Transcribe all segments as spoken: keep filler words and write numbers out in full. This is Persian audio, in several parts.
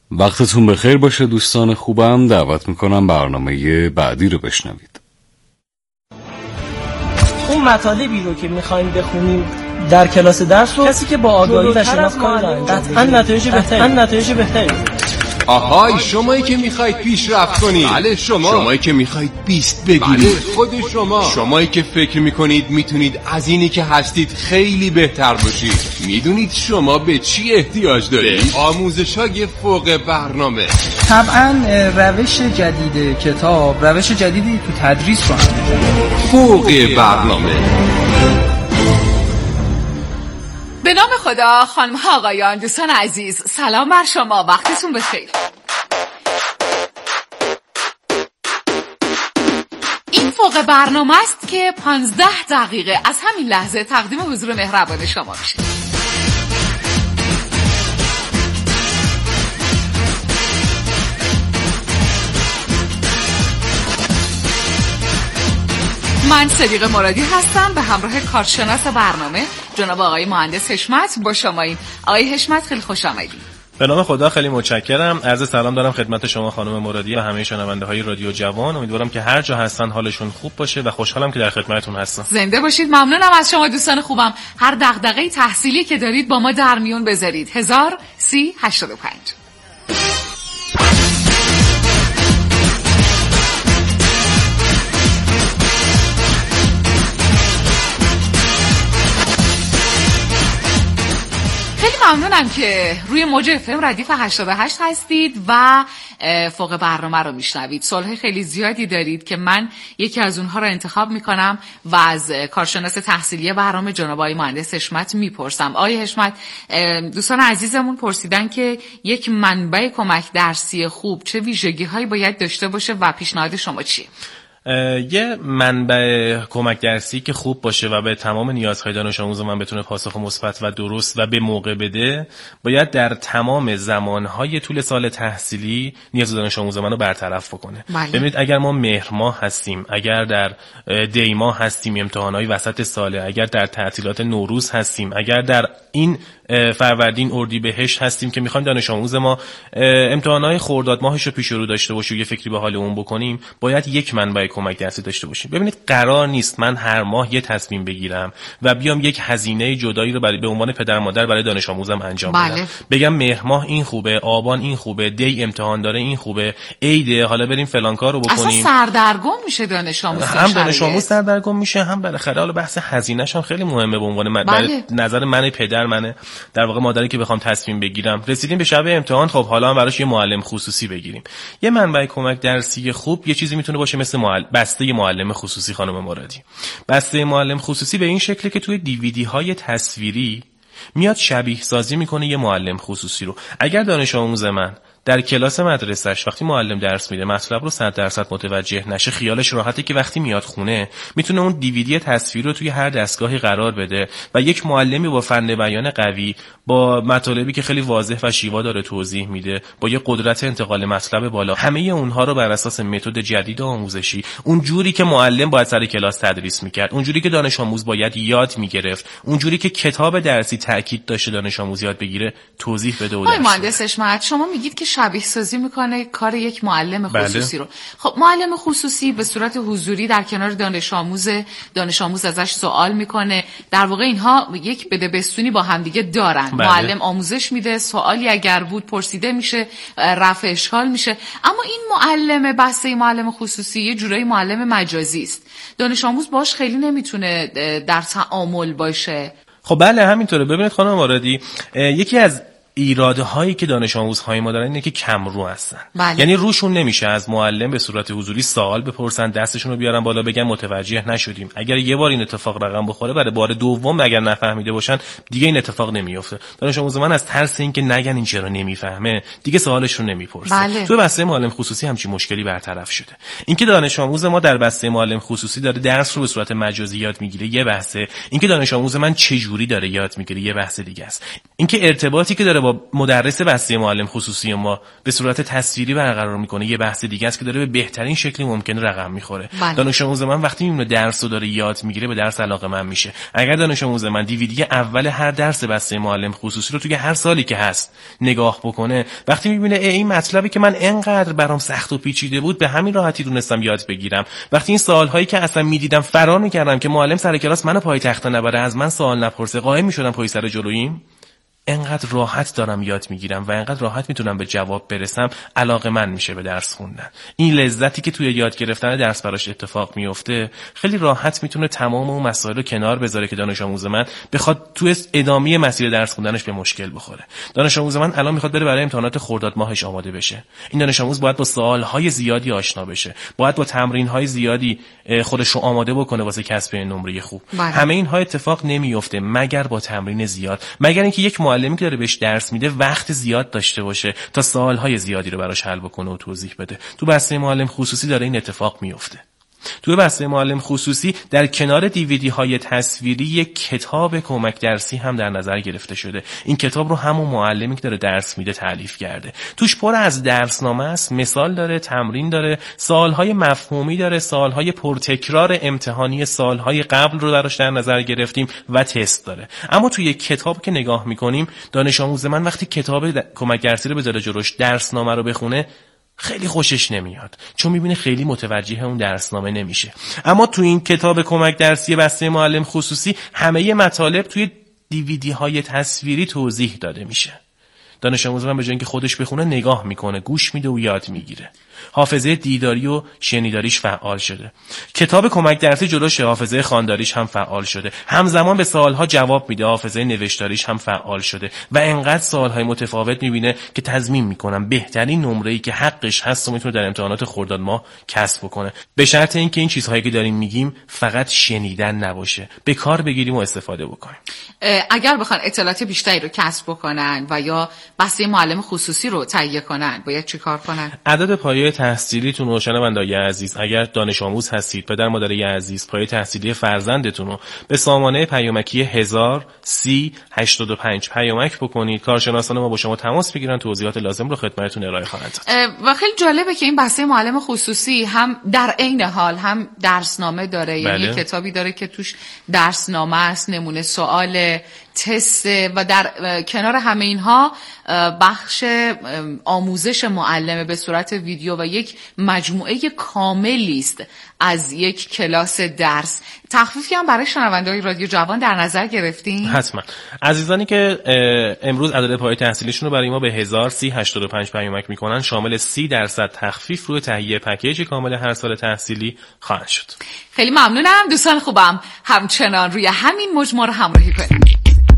وقتتون بخیر باشه دوستان خوبم. دعوت میکنم برنامه بعدی رو بشنوید. اون مطالبی رو که میخوایم بخونیم در کلاس درس رو کسی که با آگاهی و شناخت داره قطعاً نتایج بهتری نتایج بهتری آهای شمایی که میخواید پیشرفت کنید، بله شما شمایی که میخواید بیست بگیرید، بله خود شما شمایی که فکر میکنید میتونید از اینی که هستید خیلی بهتر باشید. میدونید شما به چی احتیاج دارید؟ آموزش‌های فوق برنامه. طبعاً روش جدید کتاب، روش جدیدی تو تدریس رو هم فوق برنامه. به نام خدا، خانم ها آقایان، دوستان عزیز، سلام بر شما، وقتتون بخیر. این فوق برنامه است که پانزده دقیقه از همین لحظه تقدیم حضور مهربان شما میشه. من صدیقه مرادی هستم به همراه کارشناس برنامه جناب آقای مهندس حشمت با شماییم. آقای حشمت خیلی خوش آمدید. به نام خدا خیلی متشکرم. عرض سلام دارم خدمت شما خانم مرادی و همه شنونده‌های رادیو جوان. امیدوارم که هر جا هستن حالشون خوب باشه و خوشحالم که در خدمتتون هستم. زنده باشید. ممنونم از شما دوستان خوبم. هر دغدغه تحصیلی که دارید با ما در میون بذارید. هزار سی هشتاد و پنج. ممنونم که روی موج اف ام ردیف هشتاد و هشت هستید و فوق برنامه رو میشنوید. سوالهای خیلی زیادی دارید که من یکی از اونها رو انتخاب میکنم و از کارشناس تحصیلی برنامه جناب آقای مهندس حشمت میپرسم. آقای حشمت، دوستان عزیزمون پرسیدن که یک منبع کمک درسی خوب چه ویژگی هایی باید داشته باشه و پیشنهاد شما چیه؟ یه منبع کمک درسی که خوب باشه و به تمام نیازهای دانش آموز من بتونه پاسخ مثبت و درست و به موقع بده، باید در تمام زمانهای طول سال تحصیلی نیاز دانش آموز منو برطرف بکنه. ببینید اگر ما مهر ماه هستیم، اگر در دی ماه هستیم، امتحانات وسط ساله، اگر در تعطیلات نوروز هستیم، اگر در این فروردین اردیبهشت هستیم که میخوایم دانش آموز ما امتحانات خرداد ماهش رو پیش رو داشته باشه و یه فکری به حال اون بکنیم، باید یک منبع کمک درسی داشته باشیم. ببینید قرار نیست من هر ماه یه تصمیم بگیرم و بیام یک هزینه جدایی رو برای به عنوان پدر مادر برای دانش آموزم انجام بدم. بله. بگم مهر ماه این خوبه، آبان این خوبه، دی امتحان داره این خوبه، عیده حالا بریم فلان کارو بکنیم. اصلا سردرگم میشه دانش آموز. هم دانش آموز سردرگم میشه، هم بالاخره حالا بحث هزینه‌ش هم خیلی مهمه به عنوان من. بله. نظر من پدر منه، در واقع مادری که بخوام تصمیم بگیرم. رسیدیم به شب امتحان، خب حالا هم براش یه معلم خصوصی بگیریم. یه منبع کمک درسی خوب یه چیزی میتونه باشه مثل معلم بسته معلم خصوصی. خانم مرادی، بسته معلم خصوصی به این شکله که توی دیویدی های تصویری میاد شبیه سازی میکنه یه معلم خصوصی رو. اگر دانش آموز من در کلاس مدرسه‌اش وقتی معلم درس میده مطلب رو صد درصد متوجه نشه، خیالش راحته که وقتی میاد خونه میتونه اون دیویدی تصویر رو توی هر دستگاهی قرار بده و یک معلمی با فن بیان قوی، با مطالبی که خیلی واضح و شیوا داره توضیح میده، با یه قدرت انتقال مطلب بالا، همه اونها رو بر اساس متد جدید آموزشی، اون جوری که معلم باید سر کلاس تدریس میکرد، اون جوری که دانش آموز باید یاد میگرفت، اون جوری که کتاب درسی تاکید داشته دانش آموز یاد بگیره توضیح بده. و آقای مهندس حشمت، شما میگید که شبیه سازی میکنه کار یک معلم خصوصی رو. خب معلم خصوصی به صورت حضوری در کنار دانش آموز، دانش آموز ازش سوال میکنه، در واقع اینها یک بدبستونی با همدیگه دارن. بله. معلم آموزش میده، سوالی اگر بود پرسیده میشه، رفع اشکال میشه. اما این معلم بسته معلم خصوصی یه جورایی معلم مجازی است، دانش آموز باش خیلی نمیتونه در تعامل باشه. خب بله همینطوره. ببینید خانم مرادی، یکی از ایراده هایی که دانش آموزهای ما دارن اینه که کم رو هستن. بله. یعنی روشون نمیشه از معلم به صورت حضوری سوال بپرسن، دستشون رو بیارن بالا بگن متوجه نشدیم. اگر یه بار این اتفاق رقم بخوره، برای بار دوم اگر نفهمیده باشن دیگه این اتفاق نمیفته. دانش آموز من از ترس اینکه نگن این چرا نمیفهمه دیگه سوالش رو نمیپرسه. بله. تو بسته معلم خصوصی همچین مشکلی برطرف شده. اینکه دانش آموز ما در بسته معلم خصوصی داره درس رو به صورت مجازی یاد میگیره یه بحثه، اینکه دانش آموز من چه جوری داره یاد میگیره یه بحث دیگه است. اینکه ارتباطی که داره با با مدرس بسته معلم خصوصی ما به صورت تصویری برقرار میکنه یه بحث دیگه است که داره به بهترین شکلی ممکنه رقم میخوره. دانش آموز من وقتی میبینه درس رو داره یاد میگیره به درس علاقه‌مند میشه. اگر دانش آموز من دیویدی اول هر درس بسته معلم خصوصی رو توی هر سالی که هست نگاه بکنه، وقتی میبینه این مطلبی که من انقدر برام سخت و پیچیده بود به همین راحتی تونستم یاد بگیرم، وقتی این سوالهایی که اصلا میدیدم فرار میکردم که معلم سر کلاس منو پای تخت نبره، از من سوال نپرسه، قائم میشدم پای سر جلوییم، انقدر راحت دارم یاد میگیرم و انقدر راحت میتونم به جواب برسم، علاقه من میشه به درس خوندن. این لذتی که توی یاد گرفتن درس براش اتفاق میفته خیلی راحت میتونه تمام اون مسائل رو کنار بذاره که دانش آموز من بخواد توی ادامه مسیر درس خوندنش به مشکل بخوره. دانش آموز من الان میخواد بره برای امتحانات خرداد ماهش آماده بشه. این دانش آموز باید با سوالهای زیادی آشنا بشه، باید با تمرین‌های زیادی خودش رو آماده بکنه واسه کسب نمره خوب. باید. همه اینها اتفاق نمیفته مگر با تمرین زیاد، مگر اینکه یک معلمی که داره بهش درس میده وقت زیاد داشته باشه تا سوالهای زیادی رو براش حل بکنه و توضیح بده. تو بسته معلم خصوصی داره این اتفاق میفته. تو بسته معلم خصوصی در کنار دیویدی های تصویری یک کتاب کمک درسی هم در نظر گرفته شده. این کتاب رو همون معلمی که داره درس میده تالیف کرده. توش پر از درسنامه است، مثال داره، تمرین داره، سوالهای مفهومی داره، سوالهای پرتکرار امتحانی سالهای قبل رو براش در نظر گرفتیم و تست داره. اما توی یک کتاب که نگاه میکنیم، دانش آموز من وقتی کتاب کمک درسی رو بذاره جلوش، درسنامه رو بخونه، خیلی خوشش نمیاد، چون میبینه خیلی متوجه اون درسنامه نمیشه. اما تو این کتاب کمک درسی بسته معلم خصوصی همه مطالب توی دیویدی های تصویری توضیح داده میشه. دانش آموز من به جای اینکه خودش بخونه نگاه میکنه، گوش میده و یاد میگیره. حافظه دیداری و شنیداریش فعال شده. کتاب کمک درسی جلوش، حافظه خوانداریش هم فعال شده. همزمان به سوالها جواب میده، حافظه نوشتاریش هم فعال شده و انقدر سوالهای متفاوت میبینه که تضمین میکنم بهترین نمره‌ای که حقش هست و میتونه در امتحانات خرداد ماه کسب بکنه، به شرط اینکه این چیزهایی که داریم میگیم فقط شنیدن نباشه، به کار بگیریم و استفاده بکنیم. اگر بخوان اطلاعات بیشتری رو کسب بکنن و یا بسته معلم خصوصی رو تهیه کنن، باید چیکار کنن؟ عدد پایه تحصیلیتون رو شنونده‌های عزیز، اگر دانش آموز هستید، پدر مادرای عزیز، پایه تحصیلی فرزندتون رو به سامانه پیامکی هزار سی هشتاد و پنج پیامک بکنید. کارشناسان ما با شما تماس بگیرن، توضیحات لازم رو خدمتتون ارائه خواهند داد. و خیلی جالبه که این بسته معلم خصوصی هم در عین حال هم درسنامه داره. بله. یعنی کتابی داره که توش درسنامه است، نمونه سوال، تست و در کنار همه اینها بخش آموزش معلم به صورت ویدیو و یک مجموعه کاملی است از یک کلاس درس. تخفیفی هم برای شنونده‌های رادیو جوان در نظر گرفتین؟ حتما. عزیزانی که امروز عدد پایه تحصیلیشون رو برای ما به هزار سی هشتاد و پنج پیامک میکنن، شامل سی درصد تخفیف روی تهیه پکیج کامل هر سال تحصیلی خواهد شد. خیلی ممنونم دوستان خوبم، همچنان روی همین مجموعه رو همراهی کنید.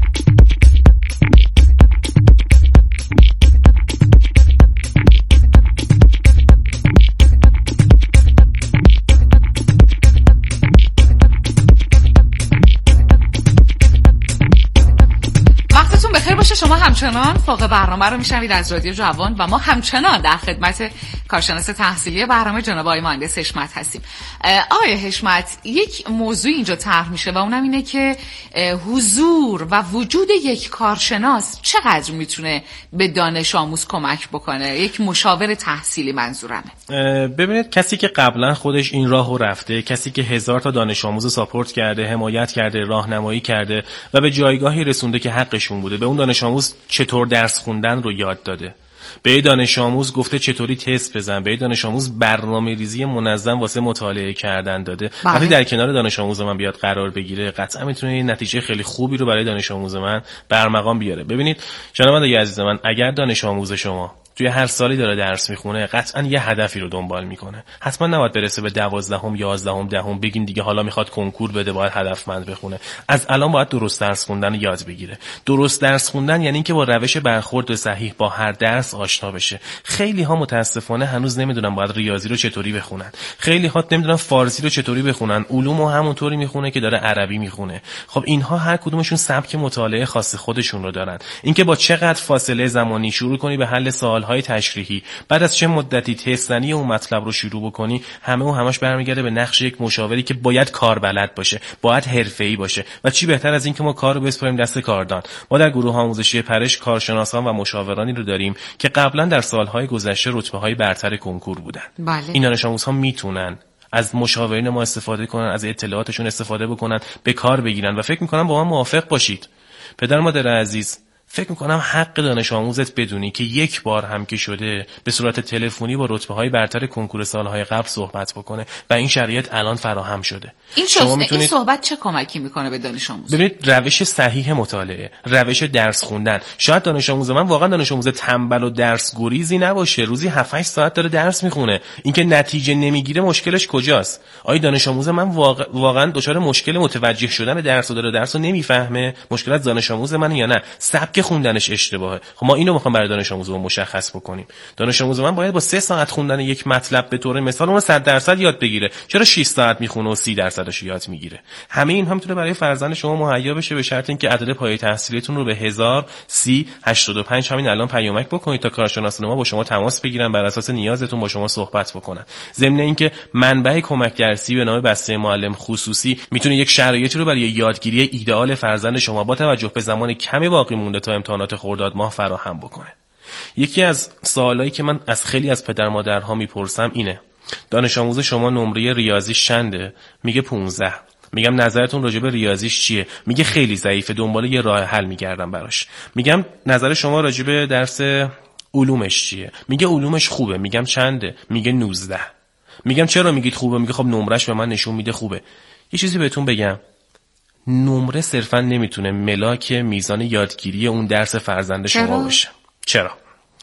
بخیر باشه. شما همچنان فوق برنامه رو میشنوید از رادیو جوان و ما همچنان در خدمت کارشناس تحصیلی برنامه جناب آقای مهندس حشمت هستیم. آقای حشمت، یک موضوع اینجا طرح میشه و اونم اینه که حضور و وجود یک کارشناس چقدر میتونه به دانش آموز کمک بکنه، یک مشاور تحصیلی منظورمه. ببینید، کسی که قبلا خودش این راهو رفته، کسی که هزار تا دانش آموز ساپورت کرده، حمایت کرده، راهنمایی کرده و به جایگاهی رسونده که حقشون بوده، به اون دانش آموز چطور درس خوندن رو یاد داده، به دانش آموز گفته چطوری تست بزن، به دانش آموز برنامه‌ریزی منظم واسه مطالعه کردن داده. وقتی در کنار دانش آموز من بیاد قرار بگیره، قطعا میتونه یه نتیجه خیلی خوبی رو برای دانش آموز من برمقام بیاره. ببینید شنوندگان عزیز من، اگر دانش آموز شما توی هر سالی داره درس میخونه، قطعا یه هدفی رو دنبال میکنه. حتما نباید برسه به دوازدهم، یازدهم، دهم بگین دیگه حالا میخواد کنکور بده، باید هدفمند بخونه. از الان باید درست درس خوندن یاد بگیره. درست درس خوندن یعنی اینکه با روش برخورد صحیح با هر درس درس آشنا بشه. خیلی ها متاسفانه هنوز نمیدونن باید ریاضی رو چطوری بخونن، خیلی ها نمیدونن فارسی رو چطوری بخونن، علومو همونطوری میخونه که داره عربی میخونه. خب اینها هر کدومشون سبک مطالعه خاص خودشون رو دارن. اینکه با چقدر فاصله زمانی شروع کنی به حل سوالهای تشریحی، بعد از چه مدتی تستنی اون مطلب رو شروع بکنی، همه و همش برمیگرده به نقش یک مشاوری که باید کاربلد باشه، باید حرفه‌ای باشه. و چی بهتر از این که ما کار رو بسپاریم دست کاردان. ما در گروه آموزشی پرش کارشناسان و مشاورانی رو داریم که قبلا در سالهای گذشته رتبه‌های برتر کنکور بودن. بله. این دانش آموزها میتونن از مشاورین ما استفاده کنن، از اطلاعاتشون استفاده بکنن، به کار بگیرن و فکر میکنم با من موافق باشید. پدر مادر عزیز، فکر میکنم حق دانش آموزت بدونی که یک بار هم که شده به صورت تلفنی با رتبه‌های برتر کنکور سالهای قبل صحبت بکنه و این شرایط الان فراهم شده. این شما میتونید... این صحبت چه کمکی میکنه به دانش آموز؟ ببینید، روش صحیح مطالعه، روش درس خوندن. شاید دانش آموز من واقعا دانش آموز تنبل و درس گریزی نباشه، روزی هفت هشت ساعت داره درس میخونه، اینکه نتیجه نمیگیره مشکلش کجاست؟ آیا دانش آموز من واقع... واقعا دچار مشکل متوجه شدن درس و داره درس رو نمیفهمه؟ مشکل از دانش آموز من یا نه سبک خوندنش اشتباهه؟ خب ما اینو میخوام برای دانش آموز مشخص بکنیم. دانش آموز من باید با سه ساعت خوندن یک مطلب به طور مثال اون صد درصد یاد بگیره. چرا شش ساعت میخونه و سی درصدش یاد میگیره؟ همه این هم میتونه برای فرزند شما مهیا بشه به شرط اینکه عدد پایه تحصیلیتون رو به هزار سی هشتاد و پنج همین الان پیامک بکنید تا کارشناسان ما با شما تماس بگیرن، بر اساس نیازتون با شما صحبت بکنن. ضمن اینکه منبع کمک درسی به نام بسته معلم خصوصی میتونه یک شرایطی رو برای یادگیری ایدئال فرزند شما با توجه به زمان کمی باقی مونده تا امتحانات خرداد ماه فراهم بکنه. یکی از سوالایی که من از خیلی از پدر مادرها میپرسم اینه: دانش آموز شما نمره ریاضیش چنده؟ میگه پانزده. میگم نظرتون راجع به ریاضیش چیه؟ میگه خیلی ضعیفه، دنبال یه راه حل میگردم براش. میگم نظر شما راجع به درس علومش چیه؟ میگه علومش خوبه. میگم چنده؟ میگه نوزده. میگم چرا میگید خوبه؟ میگه خب نمرش به من نشون میده خوبه. یه چیزی بهتون بگم، نمره صرفا نمیتونه ملاک میزان یادگیری اون درس فرزند شما باشه. چرا؟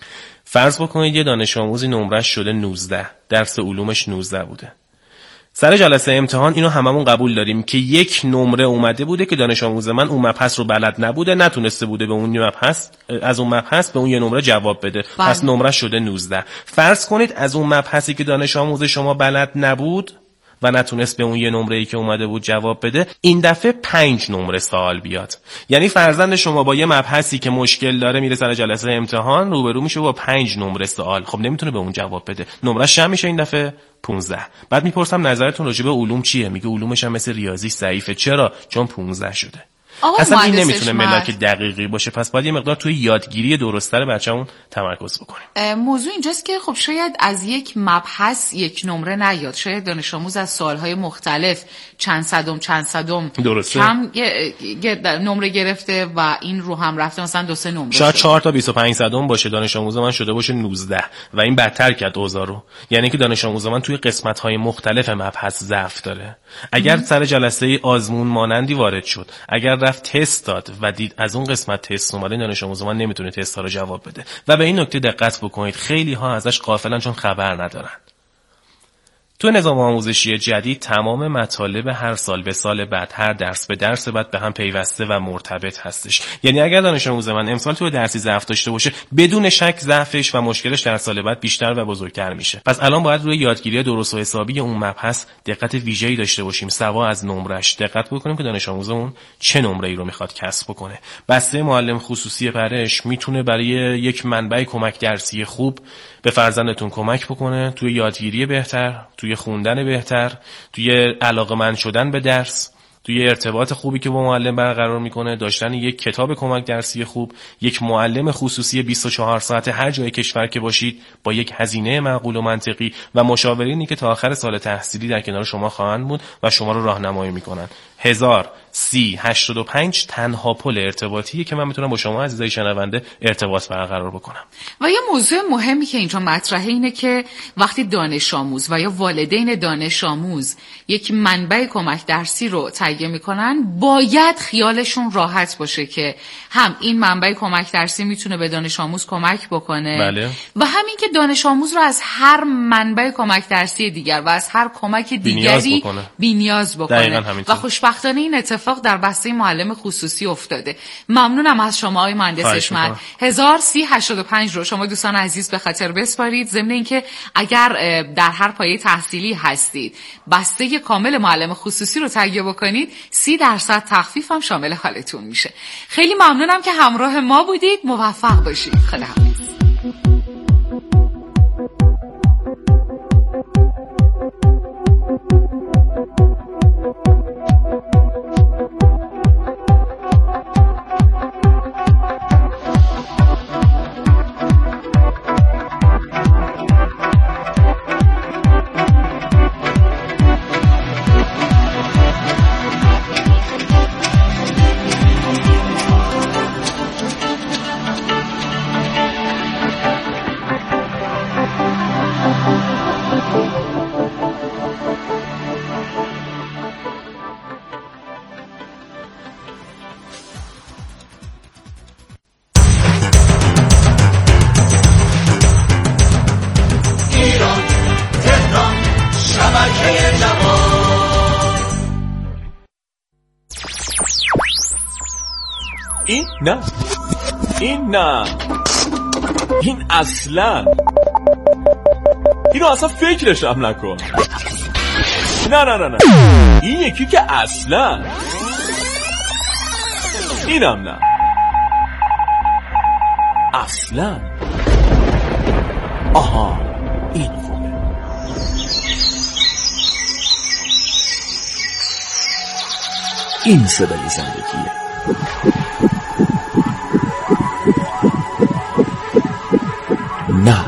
فرض بکنید یه دانش آموزی نمرش شده نوزده، درس علومش نوزده بوده. سر جلسه امتحان اینو هممون قبول داریم که یک نمره اومده بوده که دانش آموز من اون مبحث رو بلد نبوده، نتونسته بوده به اون مبحث از اون مبحث به اون یه نمره جواب بده. بله. پس نمره شده نوزده. فرض کنید از اون مبحثی که دانش آموز شما بلد نبود و نتونست به اون یه نمره‌ای که اومده بود جواب بده، این دفعه پنج نمره سوال بیاد. یعنی فرزند شما با یه مبحثی که مشکل داره میره سر جلسه امتحان روبرو میشه با پنج نمره سوال. خب نمیتونه به اون جواب بده. نمره‌ش چند میشه این دفعه؟ پانزده. بعد میپرسم نظرتون راجع به علوم چیه؟ میگه علومش هم مثل ریاضی ضعیفه. چرا؟ چون پانزده شده. اصلا این نمیتونه ملاک دقیقی باشه. پس باید یه مقدار توی یادگیری درست‌تر بچه‌مون تمرکز بکنیم. موضوع اینجاست که خب شاید از یک مبحث یک نمره نیاد، شاید دانش آموز از سوال‌های مختلف چند صدم چند صدم درسته کم نمره گرفته و این رو هم رفته مثلا دو سه نمره شاید چهار تا بیست و پنج صدم باشه. دانش آموز من شده باشه نوزده و این بدتر کرد اوضاع رو. یعنی که دانش آموز من توی قسمت‌های مختلف مبحث ضعف داره. اگر ام. سر جلسه آزمون مانندی وارد شد، اگر رفت تست داد و دید از اون قسمت تست اومده، دانش آموز من نمیتونه تست ها رو جواب بده. و به این نکته دقت بکنید، خیلی ها ازش غافلن چون خبر ندارن. تو نظام آموزشی جدید تمام مطالب هر سال به سال بعد، هر درس به درس بعد به هم پیوسته و مرتبط هستش. یعنی اگر دانش آموز من امسال تو درسی ضعف داشته باشه، بدون شک ضعفش و مشکلش در سال بعد بیشتر و بزرگتر میشه. پس الان باید روی یادگیری درست و حسابی اون مبحث دقت ویژه‌ای داشته باشیم. سوا از نمرش دقت بکنیم که دانش آموزمون چه نمره‌ای رو میخواد کسب بکنه. بسته معلم خصوصی پرش میتونه برای یک منبع کمک درسی خوب به فرزندتون کمک بکنه توی یادگیری بهتر، توی خوندن بهتر، توی علاقه‌مند شدن به درس، توی ارتباط خوبی که با معلم برقرار میکنه، داشتن یک کتاب کمک درسی خوب، یک معلم خصوصی بیست و چهار ساعت هر جای کشور که باشید با یک هزینه معقول و منطقی و مشاورینی که تا آخر سال تحصیلی در کنار شما خواهند بود و شما رو راهنمایی میکنن. هزار سی هشتاد و پنج تنها پل ارتباطیه که من میتونم با شما عزیزای شنونده ارتباط برقرار بکنم. و یه موضوع مهمی که اینجا مطرحه اینه که وقتی دانش آموز و یا والدین دانش آموز یک منبع کمک درسی رو تهیه میکنن، باید خیالشون راحت باشه که هم این منبع کمک درسی میتونه به دانش آموز کمک بکنه، بله. و همین که دانش آموز رو از هر منبع کمک درسی دیگر و از هر کمک دیگری بی‌نیاز بکنه, بی نیاز بکنه. و خوشبختانه این اتفاق اتفاق در بسته معلم خصوصی افتاده. ممنونم از شما آقای مهندس حشمت. هزار و سی و هشتاد و پنج رو شما دوستان عزیز به خاطر بسپارید. ضمن اینکه اگر در هر پایه تحصیلی هستید بسته کامل معلم خصوصی رو تهیه بکنید سی درصد تخفیف هم شامل حالتون میشه. خیلی ممنونم که همراه ما بودید. موفق باشید. خداحافظ. این نه این نه این اصلا اینو اصلا فکرش هم نکن. نه نه نه نه این یکی که اصلا اینم نه اصلا. آها این خوبه. این صدای زندگیه. نه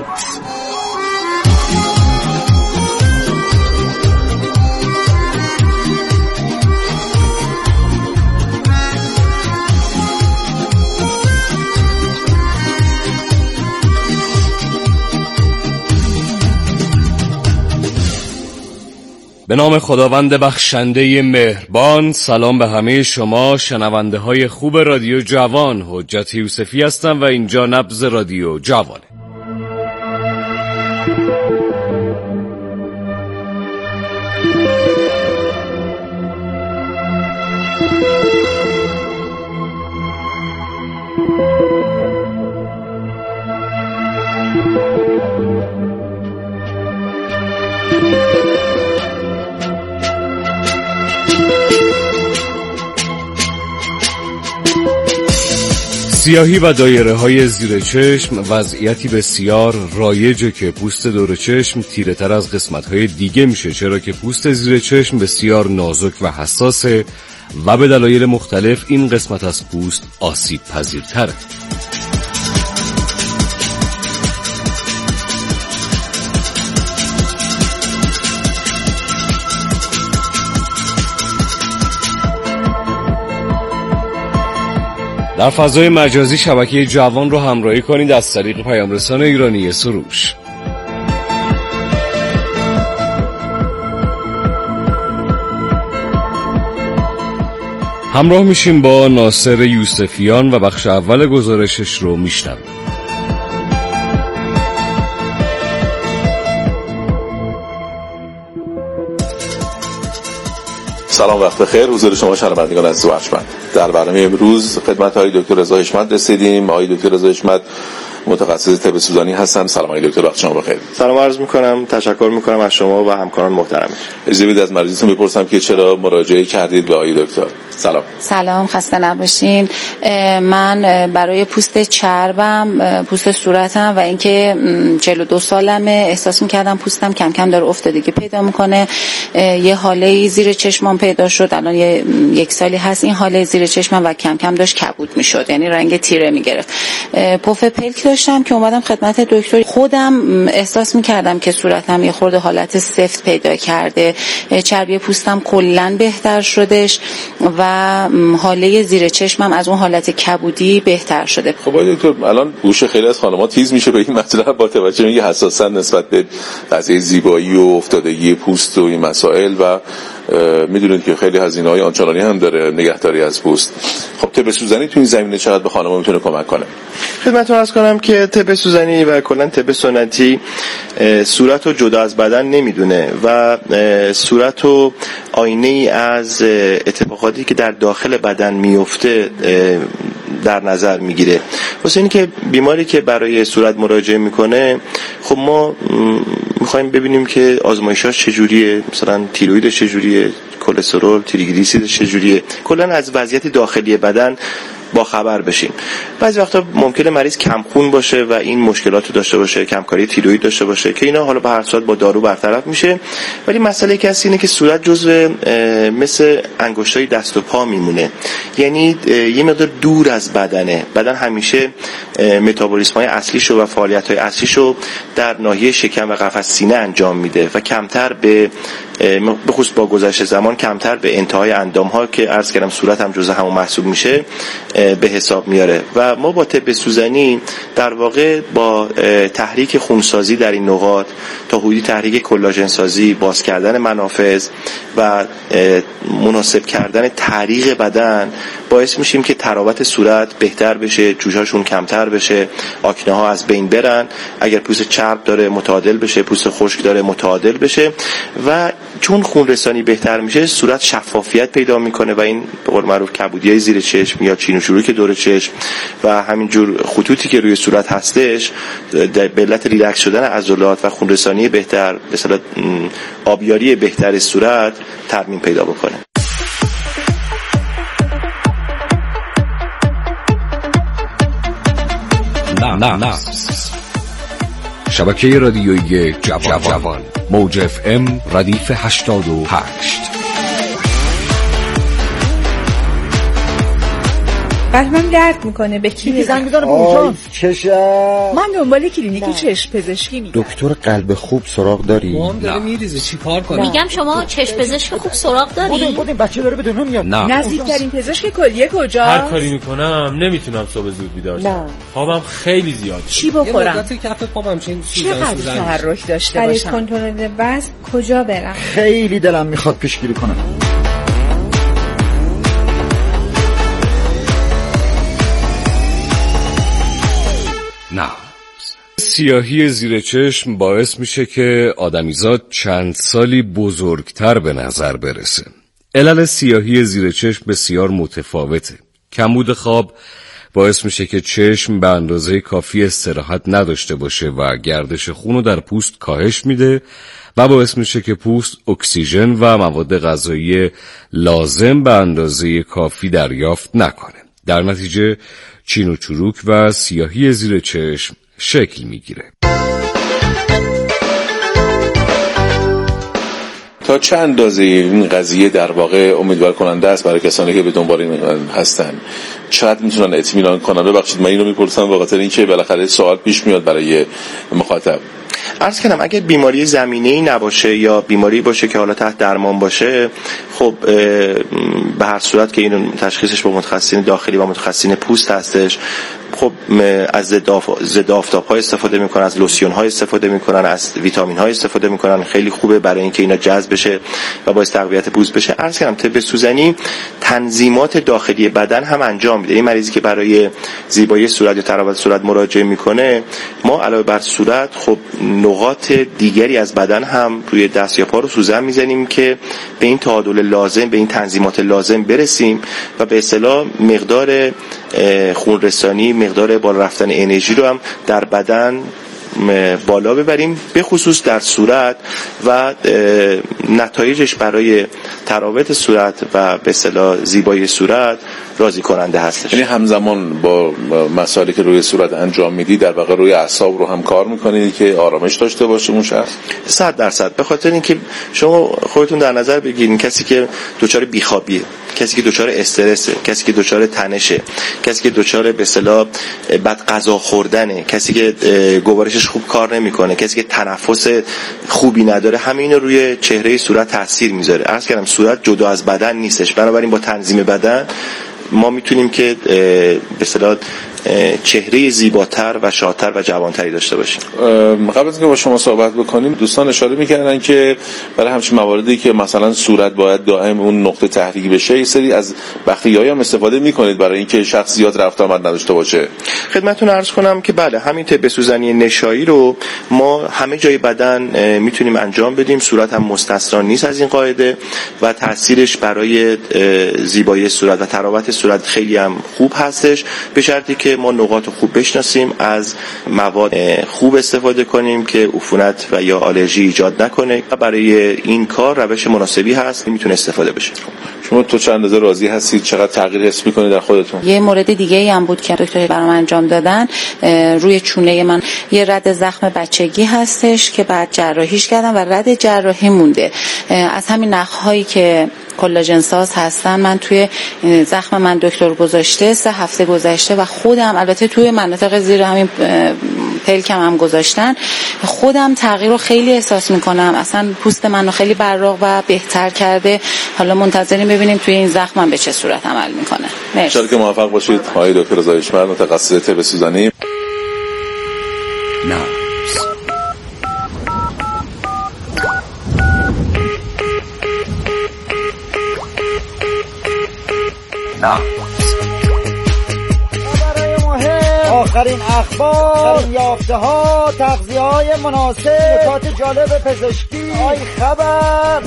به نام خداوند بخشنده مهربان. سلام به همه شما شنونده های خوب رادیو جوان. حجت یوسفی هستم و اینجا نبض رادیو جوانه. سیاهی و دایره های زیر چشم وضعیتی بسیار رایجه که پوست دور چشم تیره تر از قسمت های دیگه میشه، چرا که پوست زیر چشم بسیار نازک و حساسه و به دلایل مختلف این قسمت از پوست آسیب پذیرتره. در فضای مجازی شبکه جوان رو همراهی کنید از طریق پیامرسان ایرانی سروش. همراه میشیم با ناصر یوسفیان و بخش اول گزارشش رو میشنویم. سلام، وقت بخیر. حضور شما شنوندگان عزیز و ارجمند. در برنامه امروز خدمت آقای دکتر رضا حشمت رسیدیم. آقای دکتر رضا حشمت متخصص طب سوزانی هستن. سلام آقای دکتر، وقت شما بخیر. سلام عرض می‌کنم، تشکر می‌کنم از شما و همکاران محترم. اجازه بدید از مریضتون بپرسم که چرا مراجعه کردید به آقای دکتر؟ سلام. سلام، خسته نباشین. من برای پوست چربم، پوست صورتم و اینکه چهل و دو سالمه احساس می‌کردم پوستم کم کم داره افتادگی پیدا می‌کنه. یه حاله زیر چشمم پیدا شد. الان یه یک سالی هست این حاله زیر چشمم و کم کم داشت کبود می‌شد، یعنی رنگ تیره می‌گرفت. پف پلک داشتم که اومدم خدمت دکتر. خودم احساس می‌کردم که صورتم یه خورده حالت سفت پیدا کرده، چربی پوستم کلاً بهتر شدش و حاله زیر چشمم از اون حالت کبودی بهتر شده. خب آقای دکتر، الان گوش خیلی از خانم‌ها تیز میشه به این مطلب با توجه به حساسیت نسبت به قضیه زیبایی و افتادگی پوست و این مسائل و میدونید که خیلی هزینه‌های آنچنانی هم داره نگهداری از پوست. خب طب سوزنی تو این زمینه چقدر به خانم‌ها میتونه کمک کنه؟ خدمتتون عرض کنم که طب سوزنی و کلا طب سنتی صورت رو جدا از بدن نمیدونه و صورت رو آینه ای از اتفاقات اتفاقاتی که در داخل بدن میفته در نظر میگیره. واسه اینکه بیماری که برای صورت مراجعه میکنه، خب ما میخوایم ببینیم که آزمایشاش چجوریه، مثلا تیروید چجوریه، کلسترول، تریگلیسیرید چجوریه، کلا از وضعیت داخلی بدن با خبر بشیم. بعضی وقتا ممکنه مریض کم خون باشه و این مشکلات رو داشته باشه، کمکاری تیروید داشته باشه که اینا حالا به هر صورت با دارو برطرف میشه. ولی مسئله که هست اینه که صورت جزو مثل انگشتای دست و پا میمونه، یعنی یه مقدار دور از بدنه. بدن همیشه متابولیسم‌های اصلیشو و فعالیت‌های اصلیشو در ناحیه شکم و قفس سینه انجام میده و کمتر به به خصوص با گذشت زمان کمتر به انتهای اندام‌ها که عرض کردم صورت هم جزء همون محسوب میشه به حساب میاره. و ما با طب سوزنی در واقع با تحریک خونسازی در این نقاط تا حدودی تحریک کلاژن سازی، باز کردن منافذ و مناسب کردن تعریق بدن باعث میشیم که تراوت صورت بهتر بشه، جوشاشون کمتر بشه، آکنه ها از بین برن، اگر پوست چرب داره متعادل بشه، پوست خشک داره متعادل بشه. و چون خون رسانی بهتر میشه صورت شفافیت پیدا میکنه و این به قول معروف کبودیای زیر چشم یا چین و چروک دور چشم و همینجور خطوطی که روی صورت هستش به علت ریلکس شدن عضلات و خون رسانی بهتر، به اصطلاح آبیاری بهتر صورت ترمیم پیدا بکنه. نه نه نه شبکه رادیویی جوان, جوان. موج اف ام ردیف هشتاد و هشت. قلبم درد میکنه، به کی زنگ بزنم بونجان؟ چشم من دنبال کلینیک چشم پزشکی میگم. دکتر قلب خوب سراغ داری؟ مام داره میریزه چیکار کنم؟ میگم شما چشم پزشک خوب سراغ داری؟ بودیم بودیم بچه داره به دنیا میاد. نزدیکترین پزشک کلیه کجا؟ هر کاری میکنم نمیتونم صبح زود بیدار شم. خوابم خیلی زیاده. چی بخورم؟ یه مدت کف پام همچین چقدر تحرک داشته باشم؟ برای کنترل وزن کجا برم؟ خیلی دلم میخواد پیشگیری کنم. نه، سیاهی زیر چشم باعث میشه که آدمیزاد چند سالی بزرگتر به نظر برسه. علل سیاهی زیر چشم بسیار متفاوته. کمبود خواب باعث میشه که چشم به اندازه کافی استراحت نداشته باشه و گردش خون رو در پوست کاهش میده و باعث میشه که پوست اکسیژن و مواد غذایی لازم به اندازه کافی دریافت نکنه. در نتیجه چین و چروک و سیاهی زیر چشم شکل میگیره. تا چه اندازه این قضیه در واقع امیدوار کننده است برای کسانی که به دنبال این هستن؟ چقدر میتونن اطمینان کنن؟ ببخشید من اینو میپرسم به خاطر اینکه بالاخره سوال پیش میاد برای مخاطب. عرض کنم اگه بیماری زمینه‌ای نباشه یا بیماری باشه که حالا تحت درمان باشه، خب به هر صورت که اینو تشخیصش با متخصصین داخلی و متخصصین پوست هستش، خب از ضد آفتاب‌ها استفاده میکنن، از لوسیون‌ها استفاده میکنن، از ویتامین‌ها استفاده میکنن. خیلی خوبه برای اینکه اینا جذب بشه و باعث تقویت پوست بشه. عرض کنم طب سوزنی تنظیمات داخلی بدن هم انجام میده. این مریضی که برای زیبایی صورت یا تراوت صورت مراجعه میکنه، ما علاوه بر صورت خب نقاط دیگری از بدن هم روی دست یا پا رو سوزن میزنیم که به این تعادل لازم، به این تنظیمات لازم برسیم و به اصطلاح مقدار خون رسانی، مقدار بالا رفتن انرژی رو هم در بدن بالا ببریم، به خصوص در صورت و نتایجش برای تراوت صورت و به اصطلاح زیبایی صورت راضی کننده هستش. یعنی همزمان با مسائلی که روی صورت انجام میدی در واقع روی اعصاب رو هم کار میکنید که آرامش داشته باشه اون شخص؟ صد درصد. به خاطر اینکه شما خودتون در نظر بگیرید کسی که دچار بیخوابیه، کسی که دچار استرسه، کسی که دچار تنشه، کسی که دچار به اصطلاح بد غذا خوردنه، کسی که گوارشش خوب کار نمیکنه، کسی که تنفس خوبی نداره، همه اینا روی چهره صورت تاثیر میذاره. عرض کردم صورت جدا از بدن نیستش، بنابراین با تنظیم بدن ما میتونیم که به اصطلاح چهره زیباتر و شادتر و جوانتری داشته باشیم. قبل از اینکه با شما صحبت بکنیم دوستان اشاره می‌کردن که برای همچین مواردی که مثلا صورت باید دائم اون نقطه تحریک بشه یه سری از بخیه‌ای هم استفاده می‌کنید برای اینکه شخصیت رفت آمد نداشته باشه. خدمتتون عرض کنم که بله همین طب سوزنی نشایی رو ما همه جای بدن میتونیم انجام بدیم، صورت هم مستثنا نیست از این قاعده و تاثیرش برای زیبایی صورت و تراوت صورت خیلی هم خوب هستش، به شرطی که ما نقاط خوب بشناسیم، از مواد خوب استفاده کنیم که عفونت و یا آلرژی ایجاد نکنه و برای این کار روش مناسبی هست میتونه استفاده بشه. شما تو چند اندازه راضی هستید؟ چقدر تغییر حس می‌کنید در خودتون؟ یه مورد دیگه ای هم بود که دکتر برام انجام دادن، روی چونه من یه رد زخم بچگی هستش که بعد جراحیش کردم و رد جراحی مونده. از همین نخ‌هایی که کلاژن ساز هستن من توی زخم من دکتر گذاشته، سه هفته گذشته و خودم البته توی مناطق زیر همین پلکم هم گذاشتن، خودم تغییر رو خیلی احساس میکنم، اصلا پوست منو خیلی براق و بهتر کرده. حالا منتظریم ببینیم توی این زخمم به چه صورت عمل میکنه. مرسی. ان شاءالله که موفق باشید. آقای دکتر زایشمرد متخصص طب سوزنی. نه نه خبرهای مهم، آخرین اخبار، آخرین یافته ها، تغذیه های مناسب، نکات جالب پزشکی، آی خبر.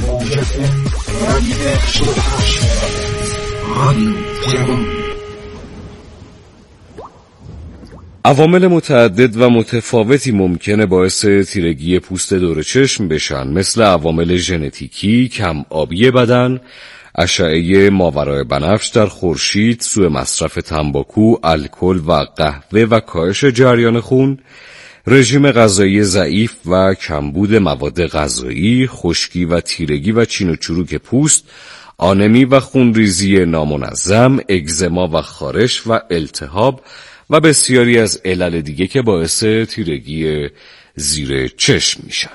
عوامل متعدد و متفاوتی ممکنه باعث تیرگی پوست دور چشم بشن، مثل عوامل ژنتیکی، کم آبی بدن، اشعه ماورای بنفش در خورشید، سوء مصرف تنباکو، الکل و قهوه و کاهش جریان خون، رژیم غذایی ضعیف و کمبود مواد غذایی، خشکی و تیرگی و چین و چروک پوست، آنمی و خونریزی نامنظم، اگزما و خارش و التهاب و بسیاری از علل دیگه که باعث تیرگی زیر چشم میشن.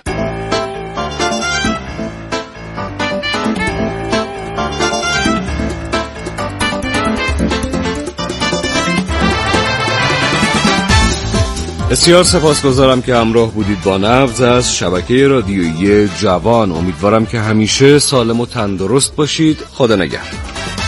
بسیار سپاسگزارم که همراه بودید با نبض از شبکه رادیویی جوان. امیدوارم که همیشه سالم و تندرست باشید. خدا نگهدار.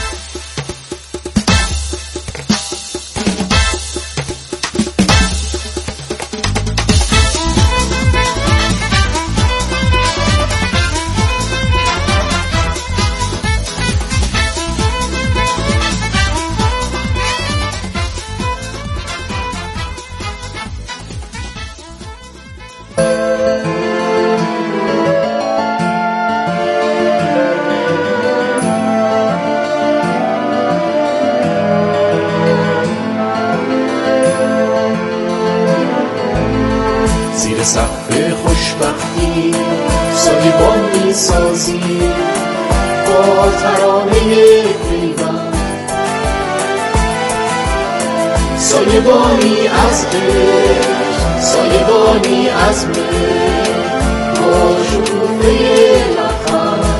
سقف خوشبختی سایبان می سازی با ترانه پیوند، سایبانی از عشق، سایبانی از مهر، با شکوفه لبخند.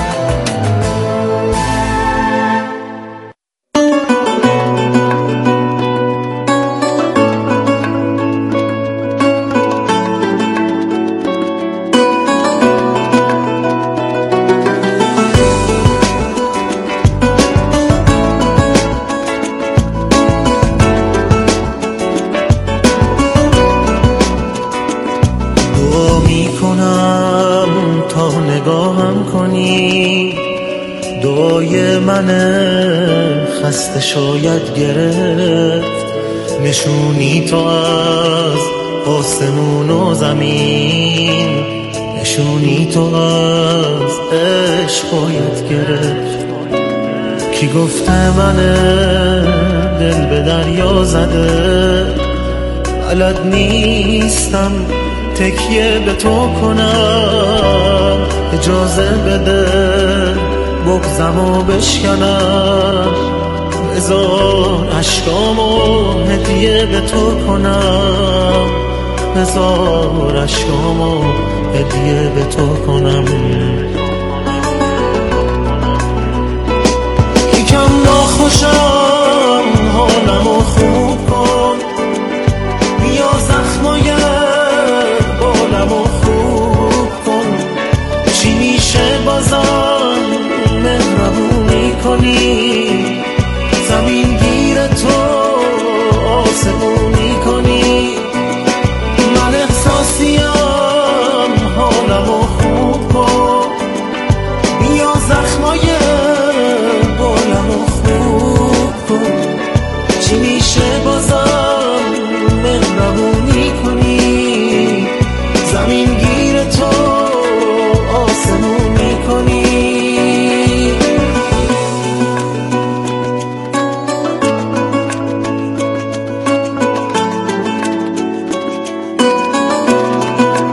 نگاهم کنی دعای من خسته شاید گرفت، نشونی تو از آسمون و زمین، نشونی تو از عشق باید گرفت. کی گفته من دل به دریا زده، بلد نیستم تکیه به تو کنم، اجازه بده بغضم و بشکنم، بذار عشقامو هدیه به تو کنم، بذار عشقامو هدیه به تو کنم. یکم ناخوشم حالمو خوب کن، زمین